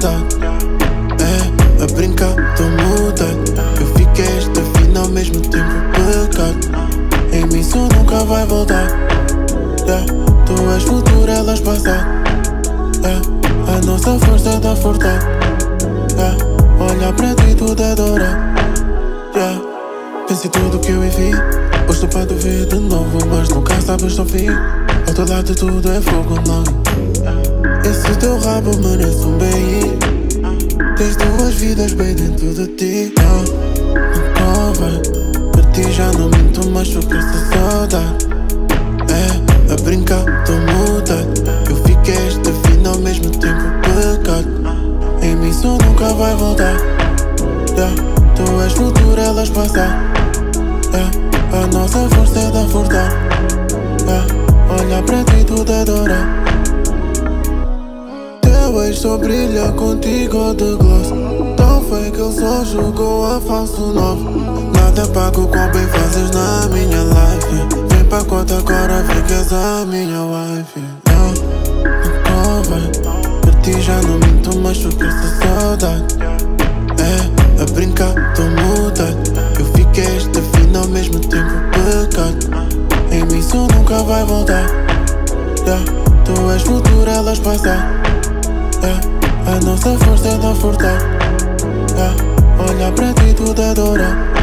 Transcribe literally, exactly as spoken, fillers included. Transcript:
saudade. É, a brincar, tô mudado. Eu fiquei esta fina ao mesmo tempo pecado. Em mim isso nunca vai voltar. Yeah. Tu és futuro, elas passado. Yeah. A nossa força dá fortado. Yeah. Olhar para ti tudo é dourado. Yeah. Pensei tudo que eu vivi. Hoje estou para te ver de novo, mas nunca sabes ao fim. Ao teu lado tudo é fogo, não. Esse teu rabo merece um bem. Tens duas vidas bem dentro de ti. Oh, nunca vai. Para ti já não minto mais sobre essa saudade. É, a brincar, tô mudado. Eu fiquei esta fina ao mesmo tempo pecado. Em mim isso nunca vai voltar. Yeah. Tu és futuro, elas passar. Yeah. A nossa força é da força. Yeah. Olhar para ti tudo é dourado. Teu ex só brilha contigo de gloss. Tão feio que ele só jogou a falso novo. Nada pago com bem fazes na minha life. Vem pra conta agora, ficas a minha wife. Yeah. Nunca vai. Por ti já não minto mais sobre essa saudade. É, a brincar, tô mudado. Eu fiquei esta fina ao mesmo tempo pecado. Em mim isso nunca vai voltar. Yeah. Tu és futuro, elas passar. Yeah. A nossa força é da força. Yeah. Olhar para ti tudo é dourado.